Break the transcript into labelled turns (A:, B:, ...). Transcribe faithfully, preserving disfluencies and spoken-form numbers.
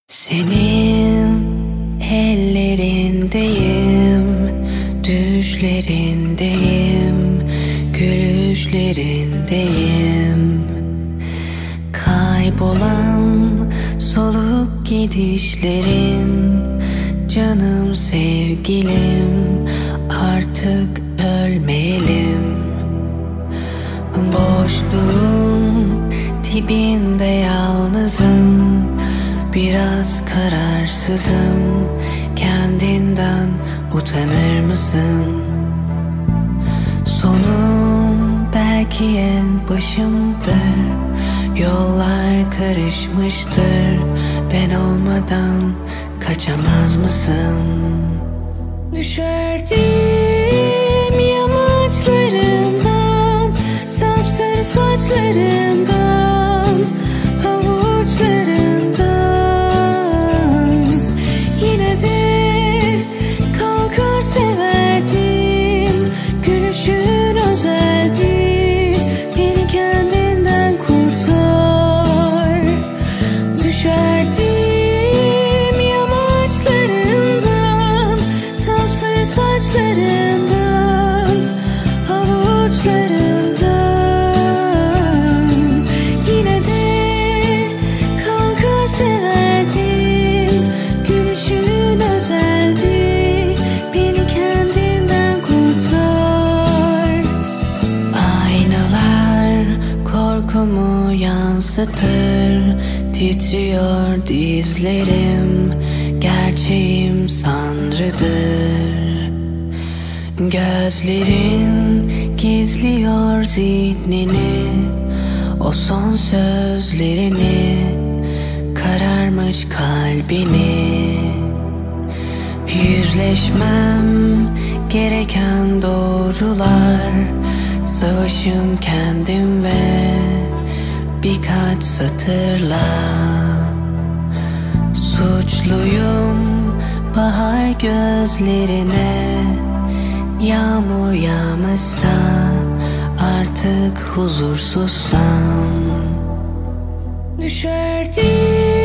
A: Senin ellerindeyim, düşlerindeyim, gülüşlerindeyim. Kaybolan soluk gidişlerin, canım sevgilim, artık ölmeyelim. Boşluğun dibinde yalnızım, biraz kararsızım. Kendinden utanır mısın? Sonum belki en başımdır. Yollar karışmıştır. Ben olmadan kaçamaz mısın? Düşerdim yamaçlarından, sapsarı saçlarından, avuçlarından. Yine de kalkar severdim, gülüşün özeldi. Beni kendinden kurtar. Düşerdim yamaçlarından, sapsarı saçlarından, avuçlarından. Yine de kalkar severdim, gülüşün özeldi. Beni kendinden kurtar. Aynalar korkumu yansıtır, titriyor dizlerim, gerçeğim sanrıdır. Gözlerin gizliyor zihnini, o son sözlerini, kararmış kalbini. Yüzleşmem gereken doğrular, savaşım kendim ve birkaç satırla. Suçluyum bahar gözlerine, yağmur yağmışsa artık huzursuzsam. Düşerdim